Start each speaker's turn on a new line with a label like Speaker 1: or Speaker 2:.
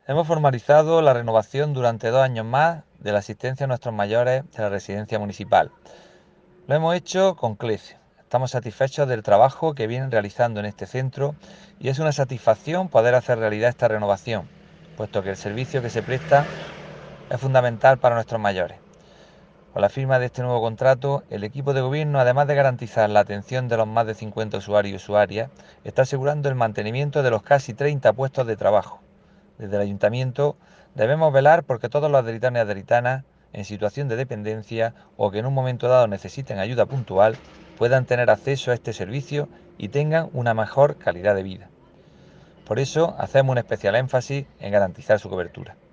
Speaker 1: Hemos formalizado la renovación durante 2 años más de la asistencia a nuestros mayores de la residencia municipal. Lo hemos hecho con CLEF. Estamos satisfechos del trabajo que vienen realizando en este centro y es una satisfacción poder hacer realidad esta renovación, puesto que el servicio que se presta es fundamental para nuestros mayores. Con la firma de este nuevo contrato, el equipo de gobierno, además de garantizar la atención de los más de 50 usuarios y usuarias, está asegurando el mantenimiento de los casi 30 puestos de trabajo. Desde el ayuntamiento debemos velar porque todos los aderitanos y aderitanas en situación de dependencia o que en un momento dado necesiten ayuda puntual puedan tener acceso a este servicio y tengan una mejor calidad de vida. Por eso hacemos un especial énfasis en garantizar su cobertura.